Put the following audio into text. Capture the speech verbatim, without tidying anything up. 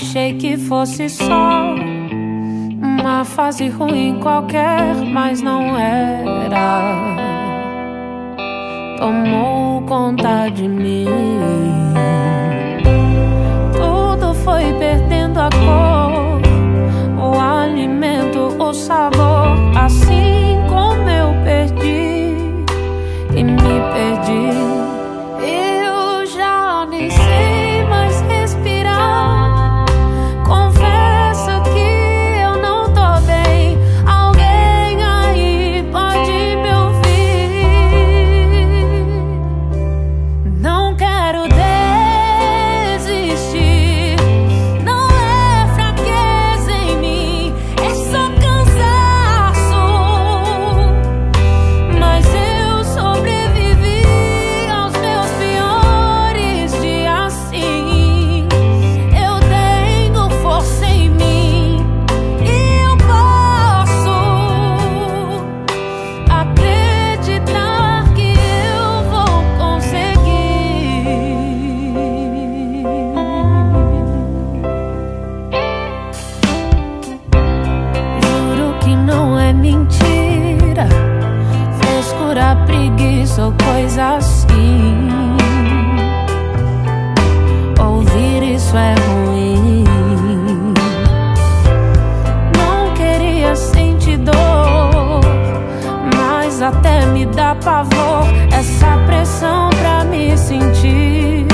Achei que fosse só uma fase ruim qualquer, mas não era. Tomou conta de mim. Tudo foi perdendo a cor, o alimento, o sabor. Assim como eu perdi e me perdi, eu já nem sei mais respirar. Confesso que eu não tô bem. Alguém aí pode me ouvir. Não quero desistir. Não é fraqueza em mim, é só cansaço. Mas eu sobrevivi aos meus piores dias, sim. Eu tenho força em mim e eu posso acreditar que eu vou conseguir. Juro que não é mentira, frescura, preguiça ou coisa assim. Ouvir isso é ruim. Não queria sentir dor, mas até me dá pavor essa pressão pra me sentir.